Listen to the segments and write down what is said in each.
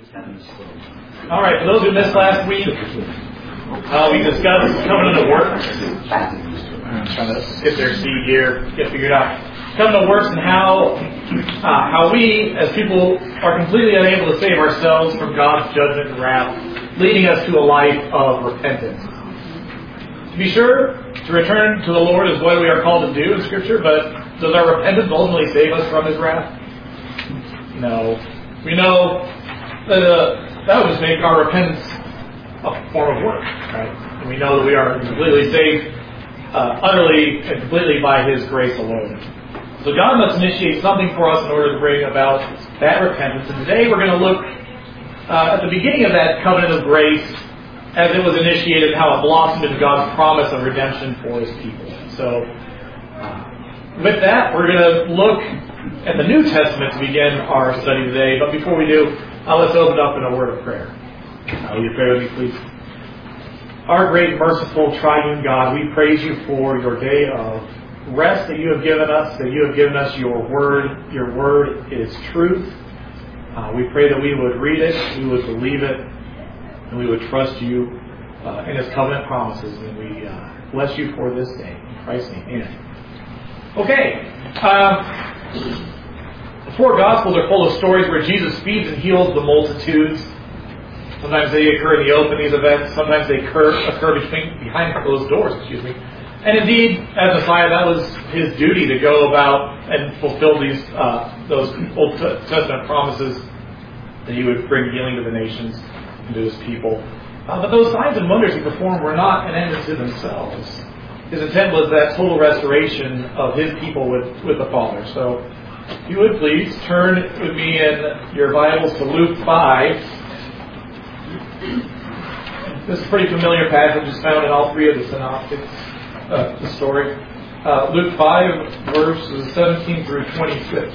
All right, for those who missed last week, we discussed covenant of works. I'm trying to get their seed here, get figured out. Covenant of works and how we, as people, are completely unable to save ourselves from God's judgment and wrath, leading us to a life of repentance. To be sure, to return to the Lord is what we are called to do in Scripture, but does our repentance ultimately save us from His wrath? No. We know that would just make our repentance a form of work, right? And we know that we are completely saved, utterly and completely by His grace alone. So God must initiate something for us in order to bring about that repentance. And today we're going to look at the beginning of that covenant of grace as it was initiated, how it blossomed into God's promise of redemption for His people. So with that, we're going to look at the New Testament to begin our study today. But before we do, let's open up in a word of prayer. Will you pray with me, please? Our great, merciful, triune God, we praise You for Your day of rest that You have given us, that You have given us Your Word. Your Word is truth. We pray that we would read it, we would believe it, and we would trust You in His covenant promises. And we bless You for this day. In Christ's name, amen. Okay. The four Gospels are full of stories where Jesus feeds and heals the multitudes. Sometimes they occur in the open, these events. Sometimes they occur behind closed doors, And indeed, as Messiah, that was His duty to go about and fulfill those Old Testament promises that He would bring healing to the nations and to His people. But those signs and wonders He performed were not an end to themselves. His intent was that total restoration of His people with the Father. So, if you would please turn with me in your Bibles to Luke 5. This is a pretty familiar passage. It's found in all three of the synoptics, the story. Luke 5, verses 17 through 26.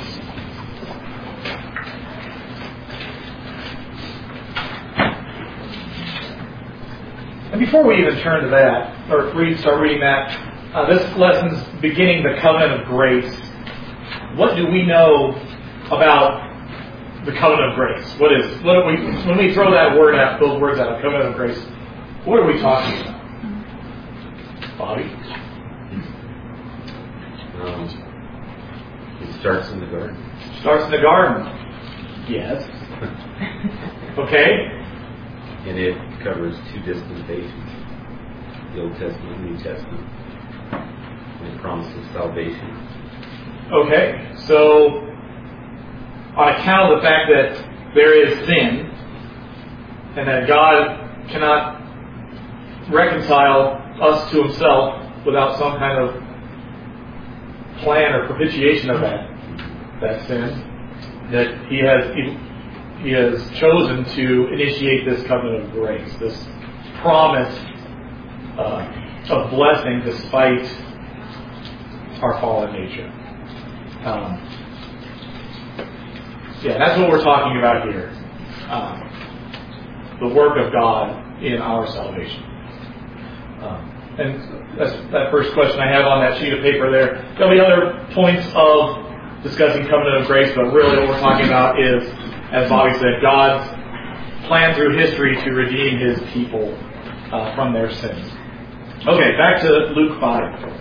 And before we even turn to that, or start reading that, this lesson's beginning the covenant of grace. What do we know about the covenant of grace? When we throw that word out, those words out, covenant of grace, what are we talking about? Bobby? It starts in the garden. Starts in the garden. Yes. Okay. And it covers two dispensations, the Old Testament and New Testament. And it promises salvation. Okay, so on account of the fact that there is sin and that God cannot reconcile us to Himself without some kind of plan or propitiation of that sin, that He has chosen to initiate this covenant of grace, this promise of blessing despite our fallen nature. That's what we're talking about here. The work of God in our salvation. And that's that first question I have on that sheet of paper there. There'll be other points of discussing covenant of grace, but really what we're talking about is, as Bobby said, God's plan through history to redeem His people from their sins. Okay, back to Luke 5.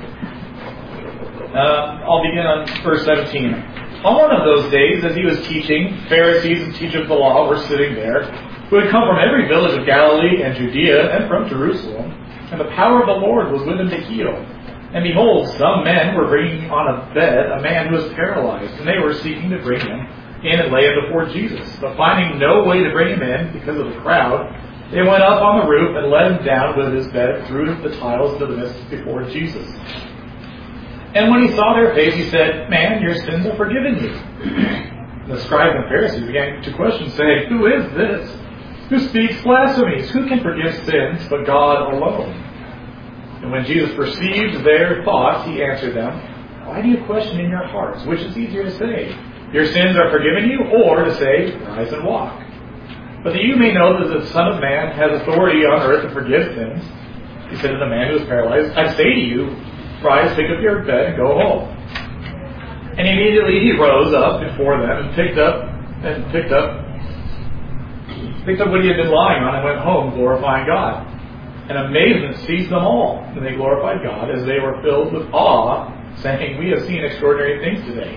I'll begin on verse 17. On one of those days, as He was teaching, Pharisees and teachers of the law were sitting there, who had come from every village of Galilee and Judea and from Jerusalem, and the power of the Lord was with Him to heal. And behold, some men were bringing on a bed a man who was paralyzed, and they were seeking to bring Him in and lay Him before Jesus. But finding no way to bring Him in because of the crowd, they went up on the roof and let Him down with His bed through the tiles to the midst before Jesus. And when He saw their faith, He said, "Man, your sins are forgiven you." The scribes and Pharisees began to question, saying, "Who is this who speaks blasphemies? Who can forgive sins but God alone?" And when Jesus perceived their thoughts, He answered them, "Why do you question in your hearts? Which is easier to say, 'Your sins are forgiven you,' or to say, 'Rise and walk'? But that you may know that the Son of Man has authority on earth to forgive sins," He said to the man who was paralyzed, "I say to you, rise, pick up your bed, and go home." And immediately He rose up before them and picked up picked up what he had been lying on and went home glorifying God. And amazement seized them all, and they glorified God as they were filled with awe, saying, "We have seen extraordinary things today."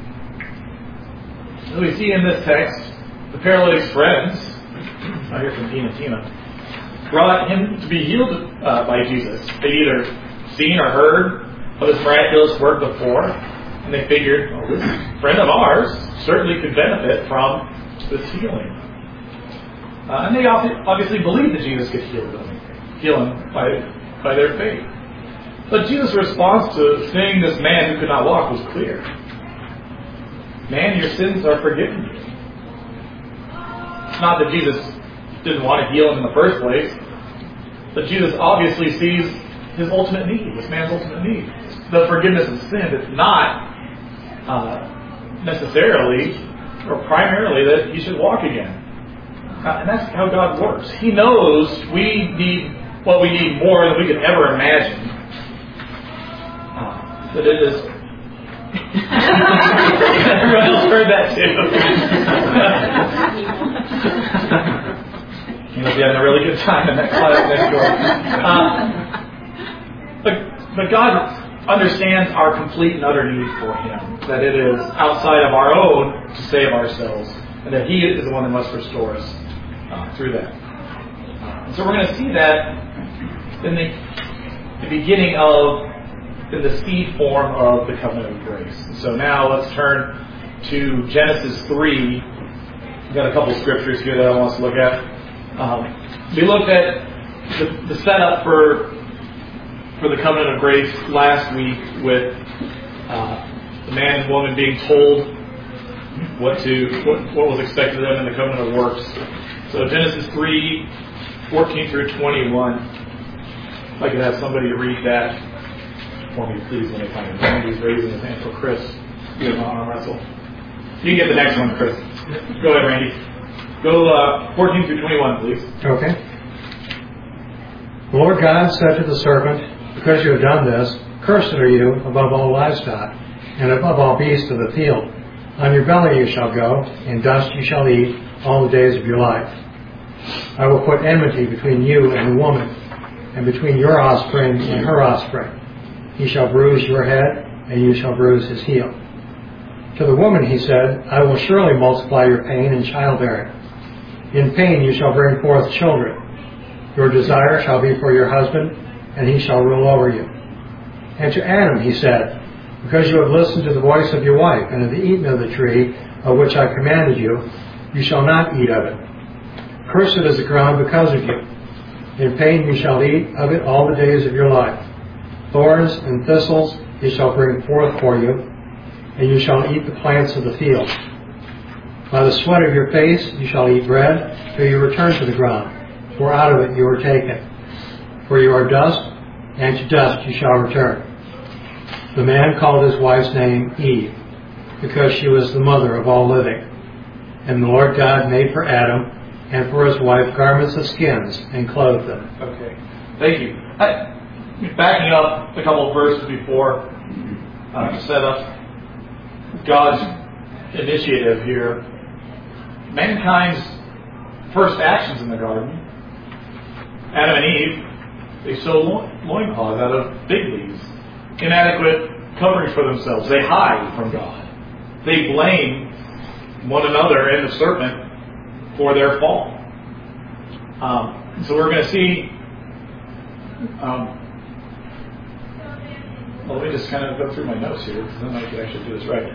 As we see in this text, the paralytic's friends, I hear from Dean and Tina, brought him to be healed by Jesus. They'd either seen or heard of his miraculous work before, and they figured, well, this friend of ours certainly could benefit from this healing. And they obviously believed that Jesus could heal them by their faith. But Jesus' response to seeing this man who could not walk was clear. "Man, your sins are forgiven you." It's not that Jesus didn't want to heal him in the first place, but Jesus obviously sees his ultimate need, this man's ultimate need. The forgiveness of sin is not necessarily or primarily that he should walk again. And that's how God works. He knows we need what we need more than we could ever imagine. But it is... Everyone else heard that too. You must be having a really good time in that class next door. But God understands our complete and utter need for Him. That it is outside of our own to save ourselves. And that He is the one that must restore us through that. So we're going to see that in the beginning of, in the seed form of the covenant of grace. So now let's turn to Genesis 3. We've got a couple scriptures here that I want us to look at. We looked at the setup for the covenant of grace last week with the man and woman being told what was expected of them in the covenant of works. So Genesis 3, 14 through 21. If I could have somebody read that for me, please, when they find it. Randy's raising his hand. So Chris, you have an arm wrestle. You can get the next one, Chris. Go ahead, Randy. Go 14 through 21, please. Okay. The Lord God said to the serpent, "Because you have done this, cursed are you above all livestock, and above all beasts of the field. On your belly you shall go, and dust you shall eat all the days of your life. I will put enmity between you and the woman, and between your offspring and her offspring. He shall bruise your head, and you shall bruise his heel." To the woman he said, "I will surely multiply your pain in childbearing. In pain you shall bring forth children. Your desire shall be for your husband, and he shall rule over you." And to Adam he said, "Because you have listened to the voice of your wife, and have eaten of the tree of which I commanded you, you shall not eat of it. Cursed is the ground because of you. In pain you shall eat of it all the days of your life. Thorns and thistles it shall bring forth for you, and you shall eat the plants of the field. By the sweat of your face you shall eat bread till you return to the ground, for out of it you are taken. For you are dust, and to dust you shall return." The man called his wife's name Eve, because she was the mother of all living. And the Lord God made for Adam and for his wife garments of skins and clothed them. Okay, thank you. Backing up a couple of verses before to set up God's initiative here, mankind's first actions in the garden, Adam and Eve, they sew loincloths out of fig leaves, inadequate coverings for themselves. They hide from God. They blame one another and the serpent for their fall. So we're going to see. Well, let me just kind of go through my notes here, because then I can actually do this right.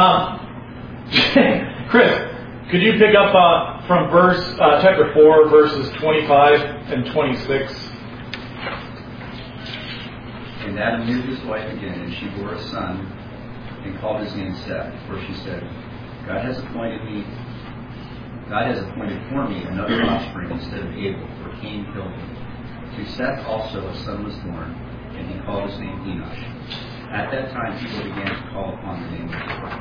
Chris, could you pick up from chapter 4, verses 25 and 26? "And Adam knew his wife again, and she bore a son, and called his name Seth. For she said, God has appointed for me another offspring instead of Abel, for Cain killed him. To Seth also a son was born, and he called his name Enosh. At that time people began to call upon the name of the Lord."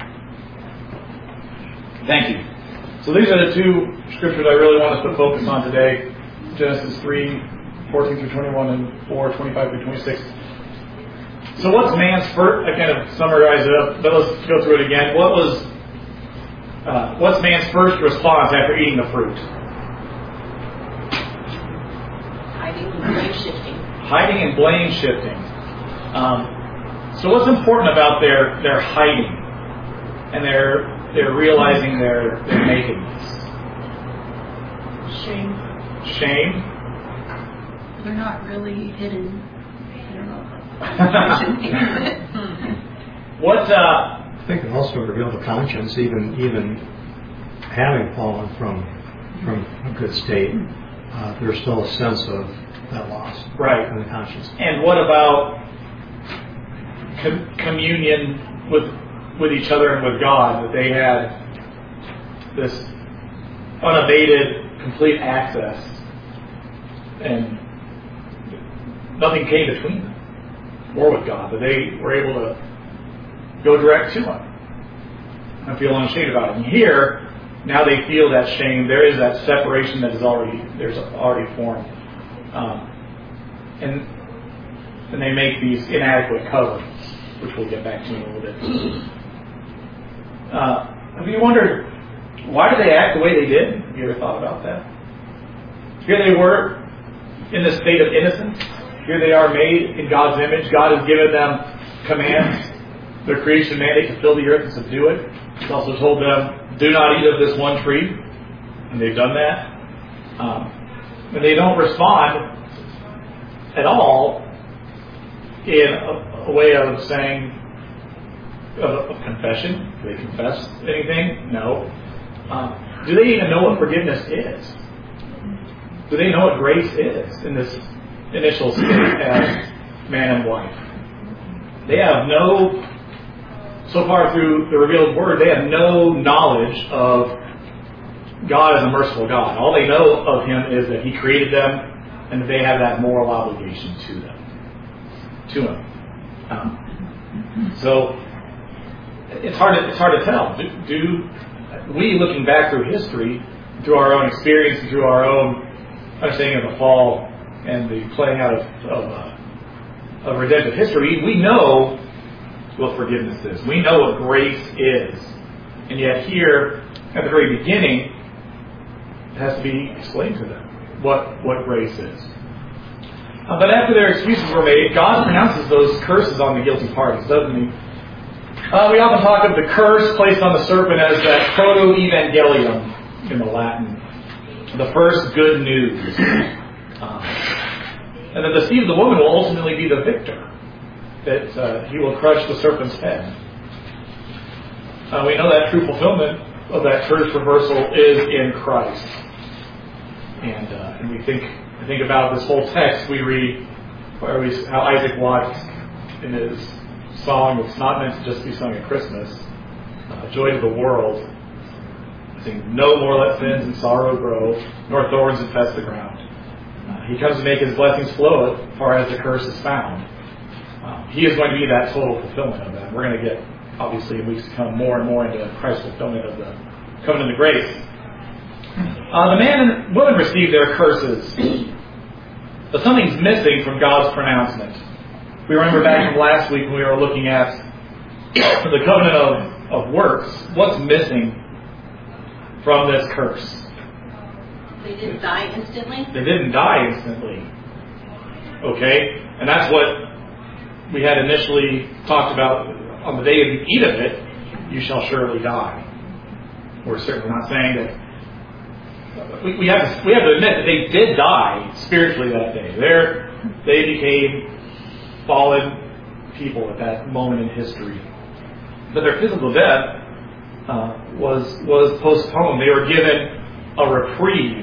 Thank you. So these are the two scriptures I really want us to focus on today. Genesis 3, 14 through 21, and 4, 25 through 26. So what's man's first? I kind of summarized it up, but let's go through it again. What's man's first response after eating the fruit? Hiding and blame shifting. Hiding and blame shifting. So what's important about their hiding and their realizing their nakedness? Shame. They're not really hidden. I don't know. What? I think it also revealed the conscience, even having fallen from a good state, there's still a sense of that loss, Right. in the conscience. And what about communion with each other and with God? That they had this unabated, complete access, and nothing came between them, or with God. That they were able to go direct to Him and feel unashamed about it. And here, now they feel that shame. There is that separation that is already formed, and they make these inadequate coverings, which we'll get back to in a little bit. Have you wondered why do they act the way they did? Have you ever thought about that? Here they were in this state of innocence. Here they are made in God's image. God has given them commands, their creation mandate to fill the earth and subdue it. He's also told them, do not eat of this one tree. And they've done that. And they don't respond at all in a way of saying, of confession. Do they confess anything? No. Do they even know what forgiveness is? Do they know what grace is in this initial state as man and wife? They have no, so far through the revealed word, they have no knowledge of God as a merciful God. All they know of Him is that He created them and that they have that moral obligation to Him. So it's hard to tell. Do we, looking back through history, through our own experience, through our own understanding of the fall and the playing out of redemptive history, we know what forgiveness is. We know what grace is. And yet here, at the very beginning, it has to be explained to them what grace is. But after their excuses were made, God pronounces those curses on the guilty parties, doesn't He? We often talk of the curse placed on the serpent as that proto-evangelium in the Latin, the first good news. And that the seed of the woman will ultimately be the victor, that he will crush the serpent's head. We know that true fulfillment of that curse reversal is in Christ. And we think about this whole text we read, how Isaac Watts, in his song that's not meant to just be sung at Christmas, Joy to the World, sing, no more let sins and sorrow grow, nor thorns infest the ground. He comes to make His blessings flow as far as the curse is found. He is going to be that total fulfillment of that. We're going to get, obviously, in weeks to come, more and more into Christ's fulfillment of the covenant of grace. The man and woman receive their curses, but something's missing from God's pronouncement. We remember back from last week when we were looking at the covenant of works. What's missing from this curse? They didn't die instantly? They didn't die instantly. Okay? And that's what we had initially talked about. On the day you eat of it, you shall surely die. We're certainly not saying that. We have to admit that they did die spiritually that day. They became fallen people at that moment in history. But their physical death was postponed. They were given a reprieve.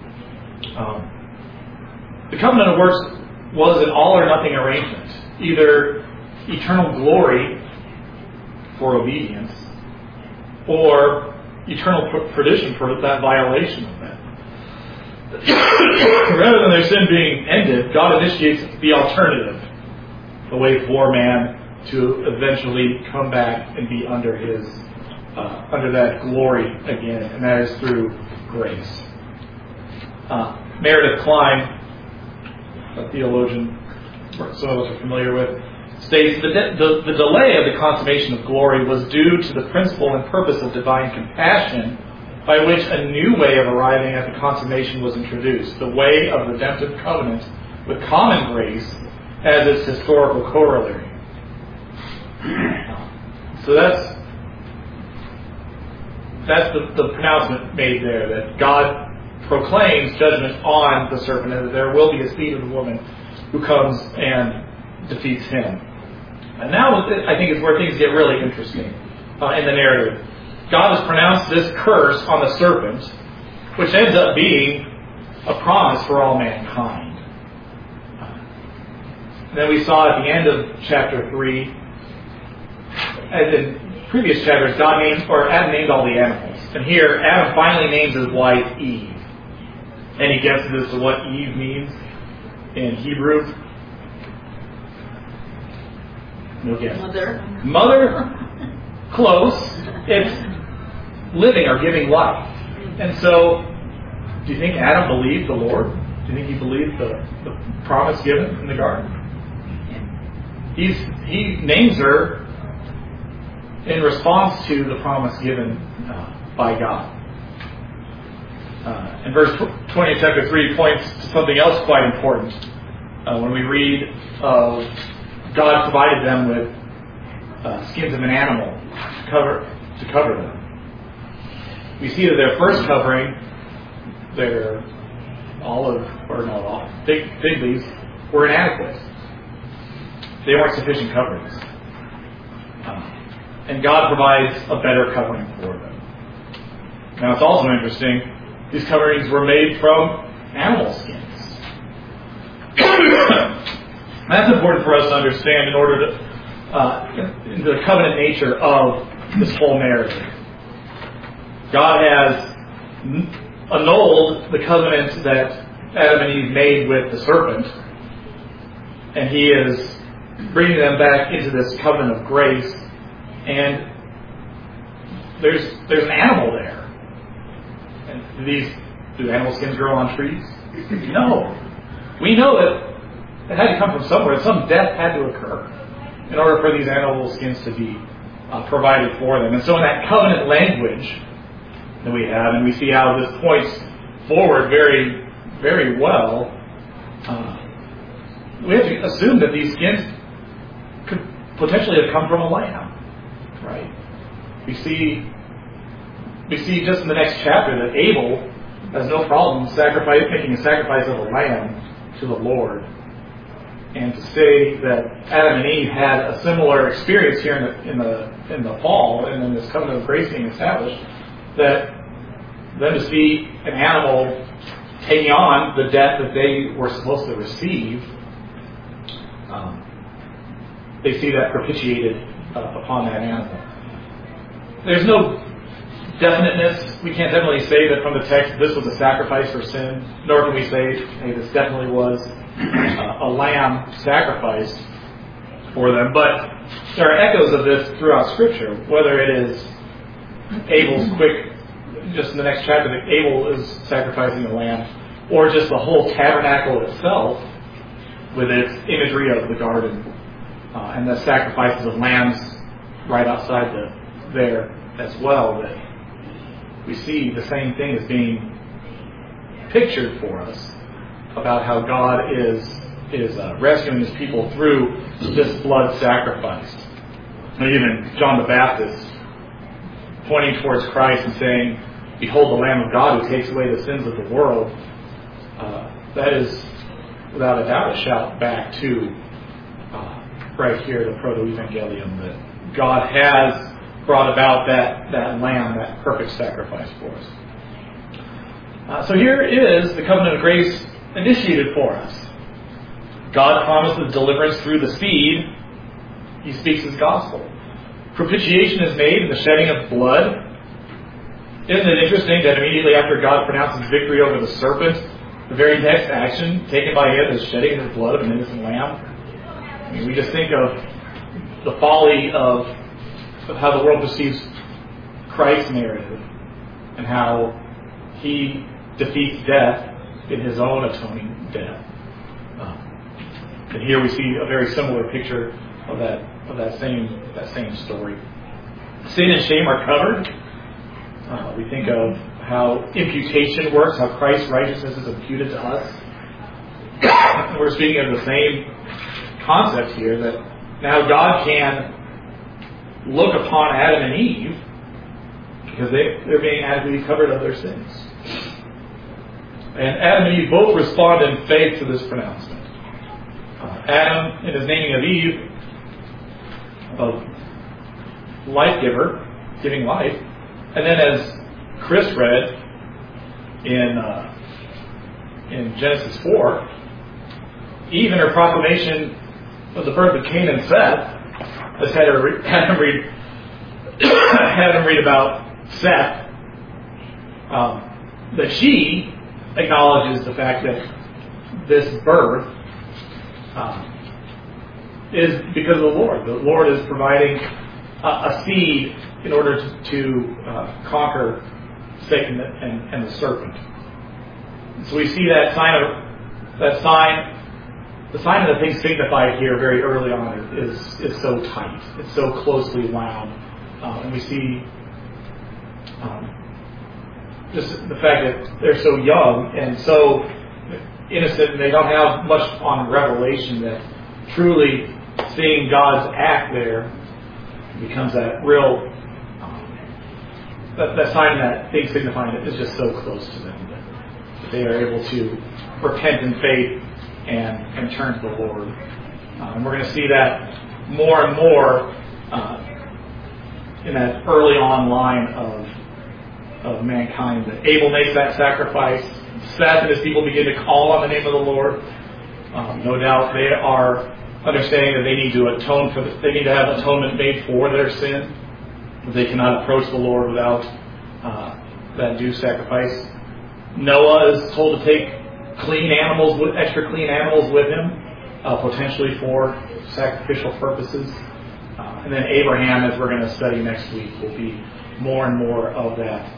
The covenant of works was an all or nothing arrangement. Either eternal glory for obedience or eternal perdition for that violation of that. Rather than their sin being ended, God initiates the alternative, the way for man to eventually come back and be under His under that glory again, and that is through grace. Meredith Kline, a theologian some of us are familiar with, states that the delay of the consummation of glory was due to the principle and purpose of divine compassion by which a new way of arriving at the consummation was introduced, the way of redemptive covenant with common grace as its historical corollary. So that's the pronouncement made there, that God proclaims judgment on the serpent, and that there will be a seed of the woman who comes and defeats him. And now I think is where things get really interesting in the narrative. God has pronounced this curse on the serpent, which ends up being a promise for all mankind. Then we saw at the end of chapter 3, as in previous chapters, Adam named all the animals. And here, Adam finally names his wife Eve. Any guesses as to what Eve means in Hebrew? No guess. Mother? Close. It's living or giving life. And so, do you think Adam believed the Lord? Do you think he believed the promise given in the garden? He names her in response to the promise given by God. And verse 20 of chapter 3 points to something else quite important. When we read God provided them with skins of an animal to cover them. We see that their first covering, their fig leaves, were inadequate. They weren't sufficient coverings. And God provides a better covering for them. Now it's also interesting, these coverings were made from animal skins. That's important for us to understand in order to the covenant nature of this whole narrative. God has annulled the covenant that Adam and Eve made with the serpent, and He is bringing them back into this covenant of grace. And there's an animal there. And do animal skins grow on trees? No. We know that it had to come from somewhere. Some death had to occur in order for these animal skins to be provided for them. And so in that covenant language that we have, and we see how this points forward very, very well, we have to assume that these skins could potentially have come from a lamb. Right? We see just in the next chapter that Abel has no problem making a sacrifice of a lamb to the Lord. And to say that Adam and Eve had a similar experience here in the fall, and then this covenant of grace being established, that then to see an animal taking on the death that they were supposed to receive, they see that propitiated upon that animal. There's no definiteness. We can't definitely say that from the text this was a sacrifice for sin, nor can we say, hey, this definitely was a lamb sacrificed for them. But there are echoes of this throughout Scripture, whether it is Abel's just in the next chapter, that Abel is sacrificing a lamb, or just the whole tabernacle itself with its imagery of the garden and the sacrifices of lambs right outside there as well, that we see the same thing as being pictured for us about how God is rescuing His people through this blood sacrifice. And even John the Baptist pointing towards Christ and saying, "Behold the Lamb of God who takes away the sins of the world," that is without a doubt a shout back to right here, the proto-evangelium, that God has brought about that lamb, that perfect sacrifice for us. So here is the covenant of grace initiated for us. God promises deliverance through the seed. He speaks His gospel. Propitiation is made in the shedding of blood. Isn't it interesting that immediately after God pronounces victory over the serpent, the very next action taken by Him is shedding the blood of an innocent lamb? I mean, we just think of the folly of how the world perceives Christ's narrative and how He defeats death in His own atoning death. And here we see a very similar picture of that same story. Sin and shame are covered. We think of how imputation works, how Christ's righteousness is imputed to us. We're speaking of the same concept here, that now God can look upon Adam and Eve because they're being adequately covered of their sins. And Adam and Eve both respond in faith to this pronouncement. Adam, in his naming of Eve, of life giver, giving life, and then as Chris read in Genesis 4, Eve, in her proclamation of the birth of Cain and Seth, let's had him read about Seth, that she acknowledges the fact that this birth is because of the Lord. The Lord is providing a seed in order to conquer Satan and the serpent. So we see that sign. The sign of the thing signified here very early on is so tight. It's so closely wound. And we see just the fact that they're so young and so innocent, and they don't have much on revelation, that truly seeing God's act there becomes that real, that sign, that thing signifying it is just so close to them that they are able to repent in faith and turn to the Lord. And we're going to see that more and more in that early on line of mankind. That Abel makes that sacrifice. Seth and his people begin to call on the name of the Lord. No doubt they are understanding that they need to atone for they need to have atonement made for their sin. They cannot approach the Lord without that due sacrifice. Noah is told to take extra clean animals with him, potentially for sacrificial purposes. And then Abraham, as we're going to study next week, will be more and more of that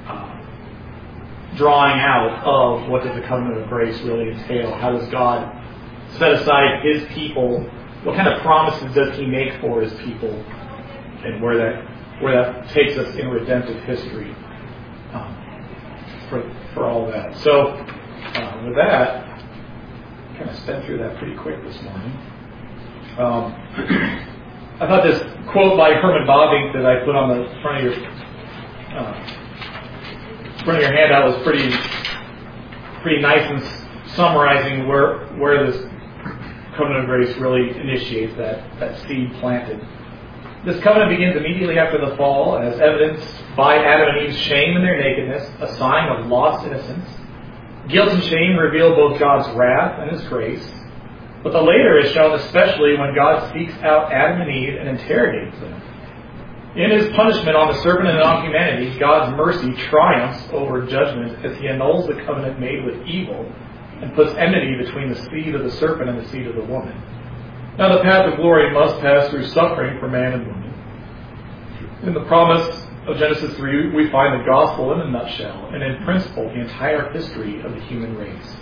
drawing out of what does the covenant of grace really entail. How does God set aside His people? What kind of promises does He make for His people? And where that takes us in redemptive history for all that. So with that, kind of sped through that pretty quick this morning. I thought this quote by Herman Bavinck that I put on the front of your handout was pretty nice in summarizing where this covenant of grace really initiates that seed planted. This covenant begins immediately after the fall, as evidenced by Adam and Eve's shame and their nakedness, a sign of lost innocence. Guilt and shame reveal both God's wrath and His grace. But the later is shown especially when God seeks out Adam and Eve and interrogates them. In His punishment on the serpent and on humanity, God's mercy triumphs over judgment as He annuls the covenant made with evil and puts enmity between the seed of the serpent and the seed of the woman. Now the path of glory must pass through suffering for man and woman. In the promise of Genesis 3, we find the gospel in a nutshell, and in principle, the entire history of the human race.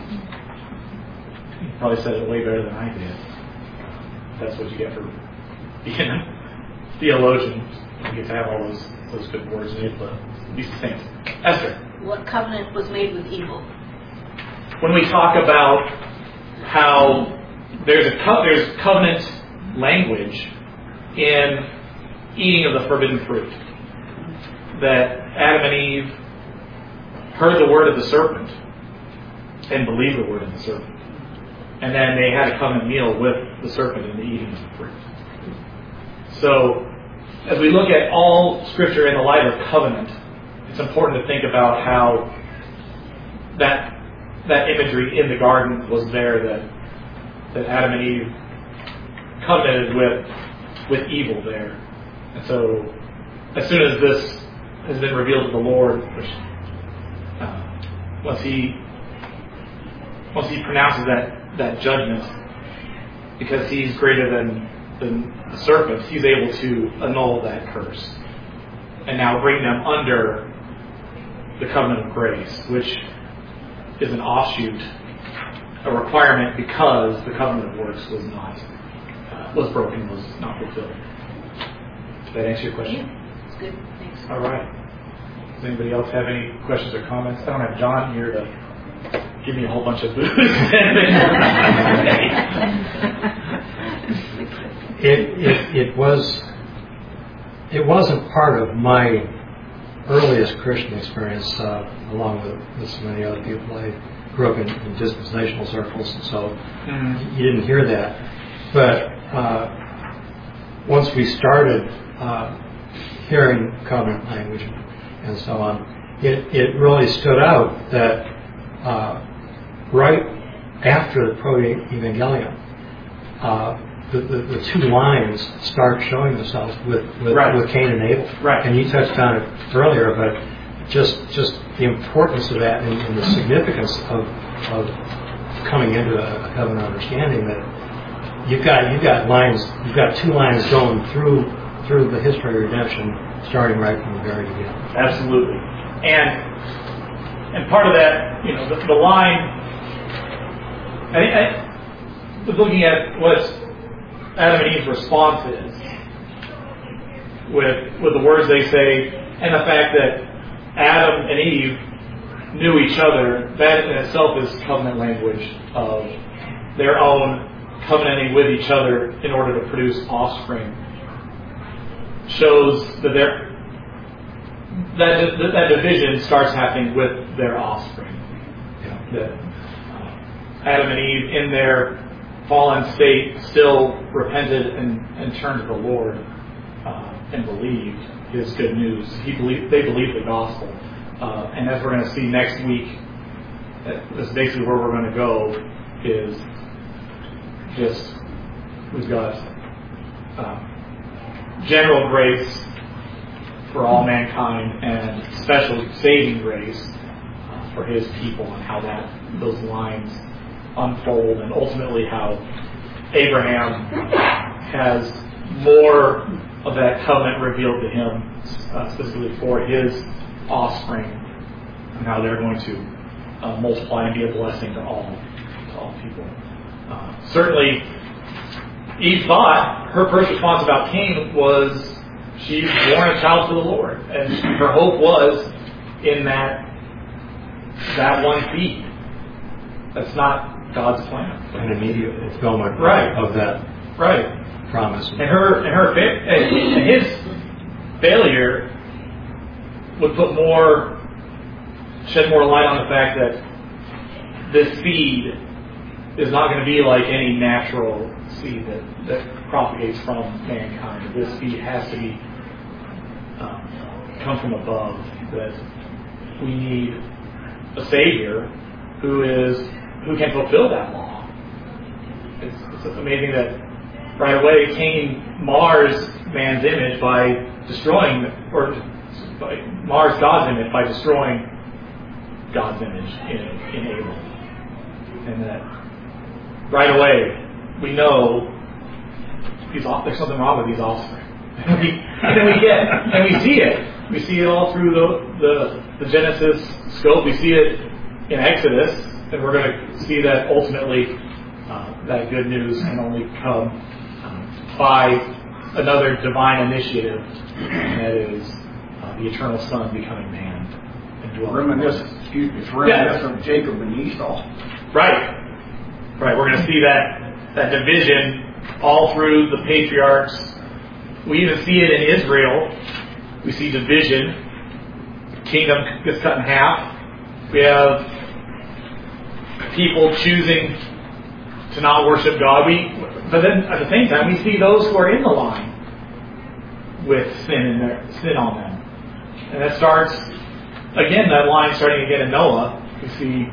You probably said it way better than I did. That's what you get for being a theologian. You get to have all those good words and be succinct. Esther. What covenant was made with evil? When we talk about how there's covenant language in eating of the forbidden fruit, that Adam and Eve heard the word of the serpent and believed the word of the serpent. And then they had a covenant meal with the serpent in the eating of the fruit. So, as we look at all Scripture in the light of covenant, it's important to think about how that imagery in the garden was there, that Adam and Eve covenanted with evil there. And so, as soon as this has been revealed to the Lord, which once He pronounces that judgment, because He's greater than the serpent, He's able to annul that curse and now bring them under the covenant of grace, which is an offshoot, a requirement, because the covenant of works was broken, was not fulfilled. Did that answer your question? Yeah, it's good. Thanks. All right. Does anybody else have any questions or comments? I don't have John here to give me a whole bunch of booze. It wasn't part of my earliest Christian experience, along with so many other people. I grew up in dispensational circles, and so you didn't hear that. But once we started hearing covenant language and so on, it really stood out that right after the Proto-Evangelium, the two lines start showing themselves with Cain and Abel. Right. And you touched on it earlier, but just the importance of that and the significance of coming into a covenant understanding that you've got two lines going through the history of redemption, starting right from the very beginning. Absolutely. And part of that, the line, I was looking at what Adam and Eve's response is with the words they say, and the fact that Adam and Eve knew each other. That in itself is covenant language of their own covenanting with each other in order to produce offspring. Shows that that division starts happening with their offspring. That Adam and Eve, in their fallen state, still repented and turned to the Lord and believed His good news. They believed the gospel. And as we're going to see next week, that's basically where we're going to go, is just, we've got general grace for all mankind and special saving grace for His people, and how those lines unfold, and ultimately how Abraham has more of that covenant revealed to him, specifically for his offspring, and how they're going to multiply and be a blessing to all people. Certainly, Eve thought her first response about Cain was she born a child to the Lord, and her hope was in that one seed. That's not God's plan. An immediate fulfillment of that promise. And his failure would shed more light on the fact that this seed is not going to be like any natural seed that propagates from mankind. This seed has to be come from above. That we need a Savior who can fulfill that law. It's amazing that right away Cain mars man's image by destroying, mars God's image by destroying God's image in Abel. And that right away we know there's something wrong with these offspring. and we see it. We see it all through the Genesis scope. We see it in Exodus, and we're going to see that ultimately that good news can only come by another divine initiative, and that is the eternal Son becoming man and dwelling. Reminiscent of Jacob and Esau. Right. We're going to see that division all through the patriarchs. We even see it in Israel. We see division. The kingdom gets cut in half. We have people choosing to not worship God. But then at the same time, we see those who are in the line with sin on them. And that starts, again, that line starting again in Noah. We see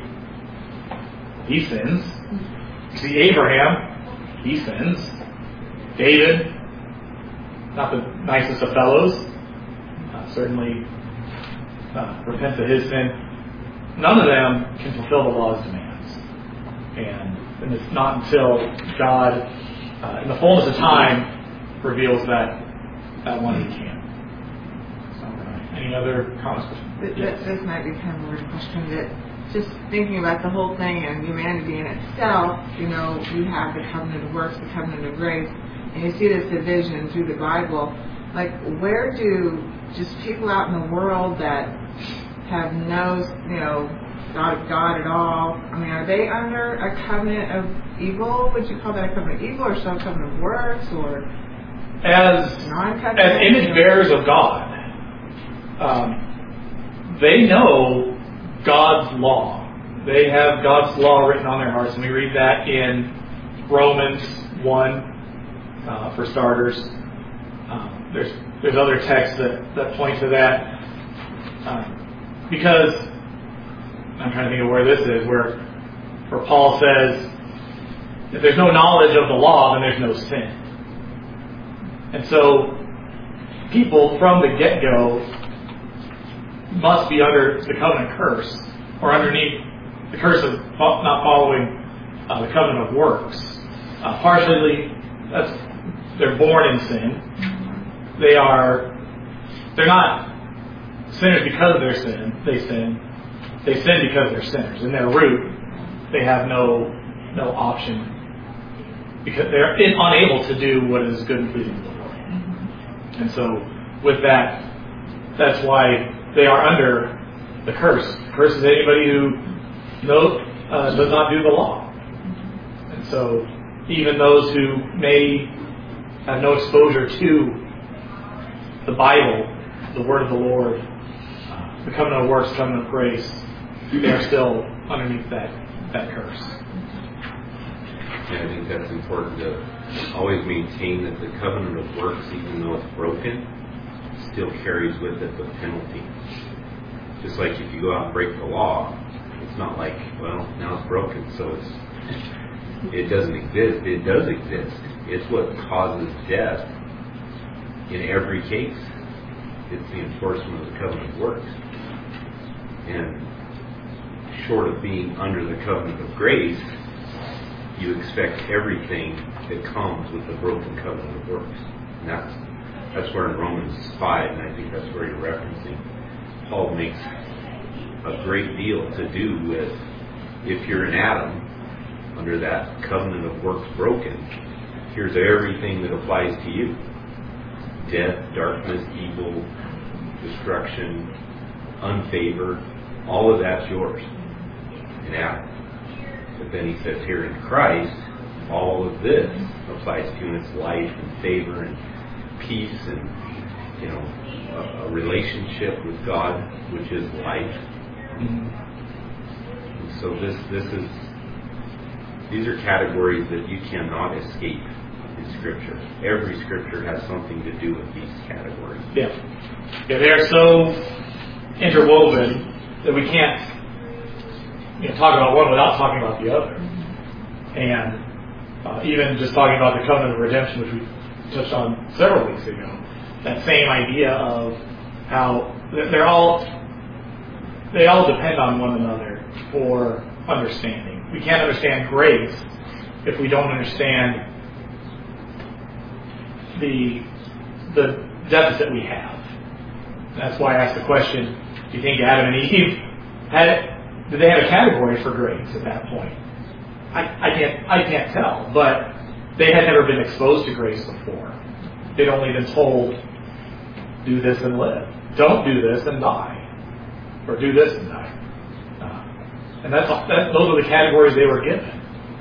he sins. We see Abraham, he sins. David, not the nicest of fellows, certainly repents of his sin. None of them can fulfill the law's demands. And it's not until God, in the fullness of time, reveals that one He can. So, any other comments? This might be kind of a weird question, but just thinking about the whole thing and humanity in itself, you have the covenant of works, the covenant of grace, and you see this division through the Bible. Like, where do just people out in the world that have no, thought of God at all. I mean, are they under a covenant of evil? Would you call that a covenant of evil, or still a covenant of works, or as non-covenant? image bearers of God, they know God's law. They have God's law written on their hearts, and we read that in Romans 1, for starters. There's other texts that point to that. Because I'm trying to think of where this is, where Paul says, if there's no knowledge of the law, then there's no sin. And so people from the get-go must be under the covenant curse, or underneath the curse of not following the covenant of works. Partially, they're born in sin. They're not sinners because of their sin. They sin because they're sinners. In their root, they have no option, because they're unable to do what is good and pleasing to the Lord. And so, with that, that's why they are under the curse. The curse is anybody who does not do the law. And so, even those who may have no exposure to the Bible, the Word of the Lord, the covenant of works, covenant of grace, they are still underneath that curse. Yeah, I think that's important to always maintain that the covenant of works, even though it's broken, still carries with it the penalty. Just like if you go out and break the law, it's not like, well, now it's broken, so it doesn't exist. It does exist. It's what causes death in every case. It's the enforcement of the covenant of works. And short of being under the covenant of grace, you expect everything that comes with the broken covenant of works. And that's where in Romans 5, and I think that's where you're referencing, Paul makes a great deal to do with, if you're in Adam, under that covenant of works broken, here's everything that applies to you. Death, darkness, evil, destruction, unfavor, all of that's yours in Adam. But then he says here in Christ, all of this applies to you, and it's life and favor and peace and a relationship with God, which is life. And so these are categories that you cannot escape in Scripture. Every Scripture has something to do with these categories. Yeah, they are so interwoven that we can't talk about one without talking about the other. And even just talking about the covenant of redemption, which we touched on several weeks ago, that same idea of how they all depend on one another for understanding. We can't understand grace if we don't understand the deficit we have. That's why I asked the question, do you think Adam and Eve did they have a category for grace at that point? I can't tell, but they had never been exposed to grace before. They'd only been told, do this and live. Don't do this and die. Or do this and die. And those are the categories they were given.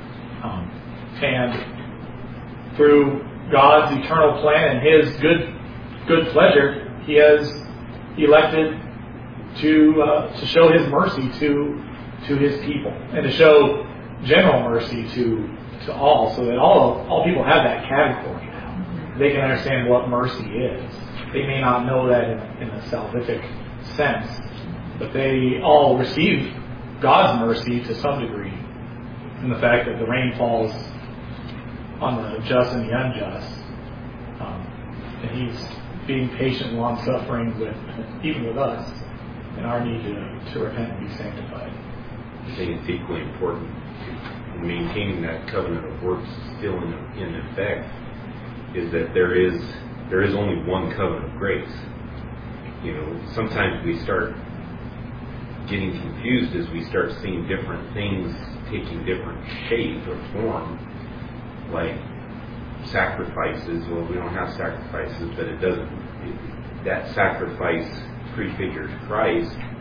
And through God's eternal plan and His good pleasure, He has elected to show His mercy to His people, and to show general mercy to all, so that all people have that category now. They can understand what mercy is. They may not know that in a salvific sense, but they all receive God's mercy to some degree, in the fact that the rain falls on the just and the unjust, and He's being patient and long-suffering even with us, and our need to repent and be sanctified. I think it's equally important in maintaining that covenant of works still in effect, is that there is only one covenant of grace. Sometimes we start getting confused as we start seeing different things taking different shape or form, like sacrifices. Well, we don't have sacrifices, but that sacrifice prefigures Christ.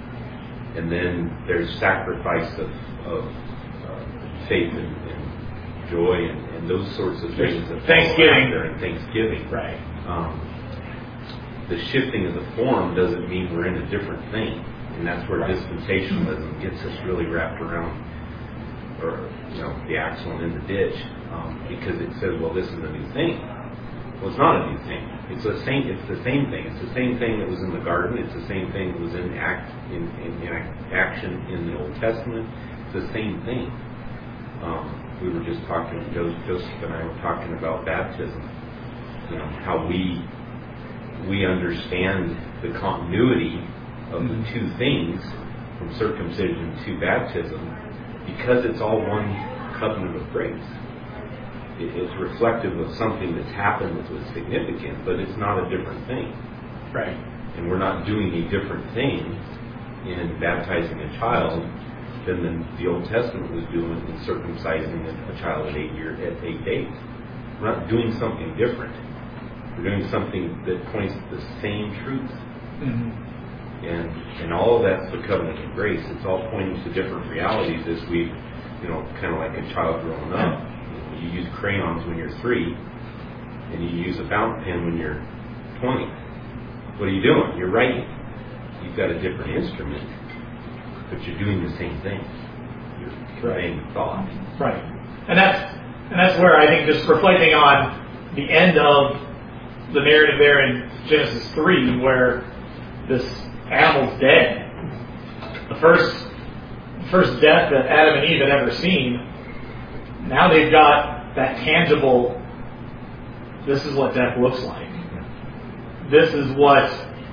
And then there's sacrifice of faith and joy and those sorts of things. That Thanksgiving. There and Thanksgiving. Right. The shifting of the form doesn't mean we're in a different thing. And that's where dispensationalism gets us really wrapped around, or the axle and in the ditch, because it says, well, this is a new thing. Well, it's not a new thing. It's the same thing. It's the same thing that was in the garden. It's the same thing that was in action in the Old Testament. It's the same thing. We were just talking, Joseph and I were talking about baptism. How we understand the continuity of the two things from circumcision to baptism, because it's all one covenant of grace. It's reflective of something that's happened that was significant, but it's not a different thing. Right. And we're not doing a different thing in baptizing a child than the Old Testament was doing in circumcising a child at 8 days. We're not doing something different. We're doing something that points to the same truth. Mm-hmm. And all of that's the covenant of grace. It's all pointing to different realities as we, kind of like a child growing up. You use crayons when you're 3, and you use a fountain pen when you're 20. What are you doing? You're writing. You've got a different instrument, but you're doing the same thing. You're conveying thought. Right. And that's where I think, just reflecting on the end of the narrative there in Genesis 3, where this animal's dead. The first death that Adam and Eve had ever seen. Now they've got that tangible, this is what death looks like. This is what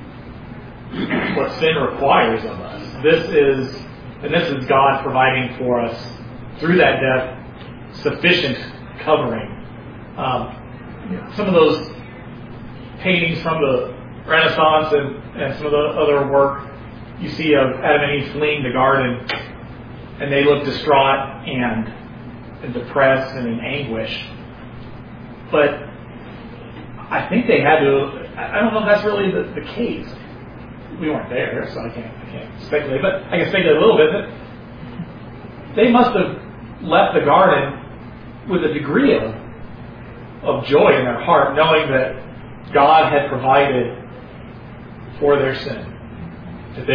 sin requires of us. This is God providing for us through that death sufficient covering. Some of those paintings from the Renaissance and some of the other work you see of Adam and Eve fleeing the garden, and they look distraught and depressed and in anguish. But I think they had to, I don't know if that's really the case. We weren't there, so I can't speculate, but I can speculate a little bit that they must have left the garden with a degree of joy in their heart, knowing that God had provided for their sin. That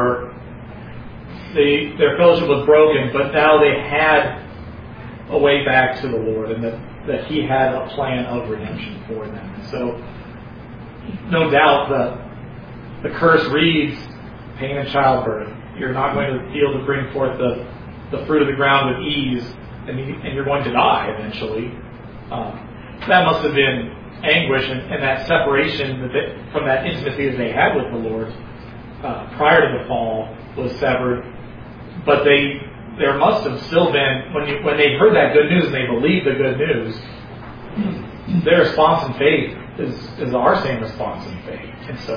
their fellowship was broken, but now they had a way back to the Lord, and that He had a plan of redemption for them. And so, no doubt, the curse reads pain and childbirth. You're not going to be able to bring forth the fruit of the ground with ease, and you're going to die eventually. That must have been anguish, and that separation from that intimacy that they had with the Lord prior to the fall was severed. But there must have still been, when they heard that good news and they believed the good news, their response in faith is our same response in faith. And so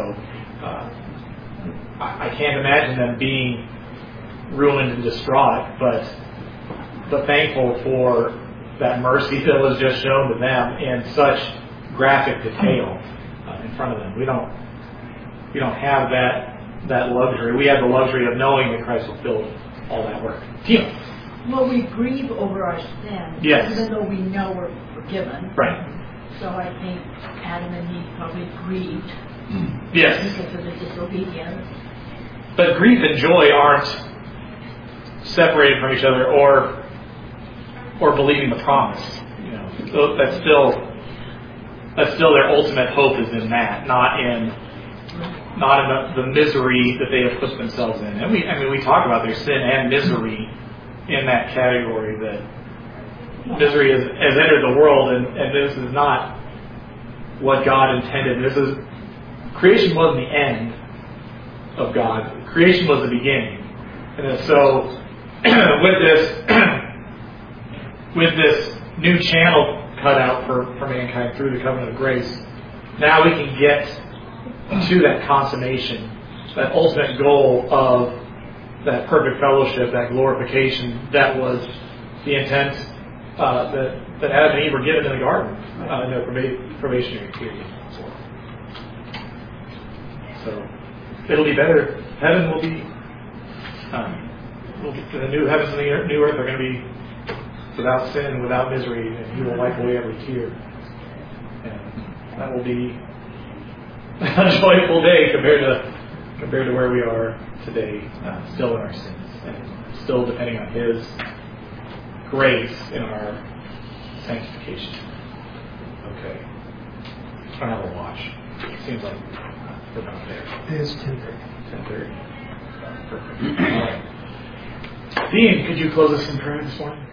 I can't imagine them being ruined and distraught, but thankful for that mercy that was just shown to them in such graphic detail in front of them. We don't have that luxury. We have the luxury of knowing that Christ fulfilled all that work. Tina. Well, we grieve over our sin, yes, even though we know we're forgiven. Right. So I think Adam and Eve probably grieved. Yes. Because of the disobedience. But grief and joy aren't separated from each other, or believing the promise. That's still their ultimate hope is in that, not in the misery that they have put themselves in. And we talk about their sin and misery in that category, that misery has entered the world, and this is not what God intended. Creation wasn't the end of God. Creation was the beginning. And so with this new channel cut out for mankind through the covenant of grace, now we can get to that consummation, that ultimate goal of that perfect fellowship, that glorification that was the intent that Adam and Eve were given in the garden in their probationary period. So it'll be better. Heaven will be The new heavens and the new earth are going to be without sin and without misery, and He will wipe away every tear. And that will be a joyful day compared to where we are today, still in our sins, and still depending on His grace in our sanctification. Okay. I don't have a watch. It seems like we're about there. It's 10:30. 10:30. Perfect. All right. Dean, could you close us in prayer this morning?